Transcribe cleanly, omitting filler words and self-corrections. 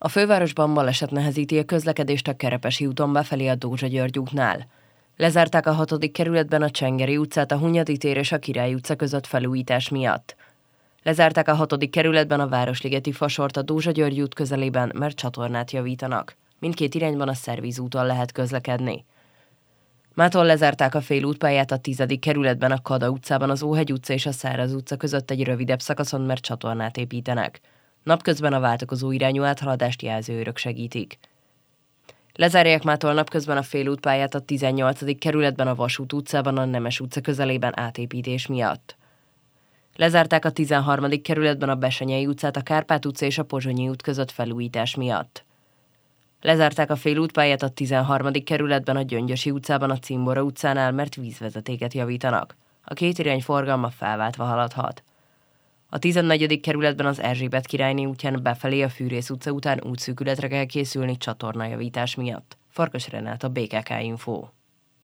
A fővárosban baleset nehezíti a közlekedést a Kerepesi úton befelé a Dózsa-György útnál. Lezárták a 6. kerületben a Csengeri utcát a Hunyadi tér és a Király utca között felújítás miatt. Lezárták a 6. kerületben a Városligeti fasort a Dózsa-György út közelében, mert csatornát javítanak. Mindkét irányban a Szervízúton lehet közlekedni. Mától lezárták a félútpályát a 10. kerületben a Kada utcában az Óhegy utca és a Száraz utca között egy rövidebb szakaszon, mert csatornát építenek. Napközben a váltakozó irányú áthaladást jelzőőrök segítik. Lezárják mától napközben a félútpályát a 18. kerületben a Vasút utcában a Nemes utca közelében átépítés miatt. Lezárták a 13. kerületben a Besenyei utcát a Kárpát utca és a Pozsonyi út között felújítás miatt. Lezárták a félútpályát a 13. kerületben a Gyöngyösi utcában a Cimbora utcánál, mert vízvezetéket javítanak. A két irány forgalma felváltva haladhat. A 14. kerületben az Erzsébet királyné útján befelé a Fűrész utca után útszűkületre kell készülni csatornajavítás miatt. Farkas Renát, a BKK Info.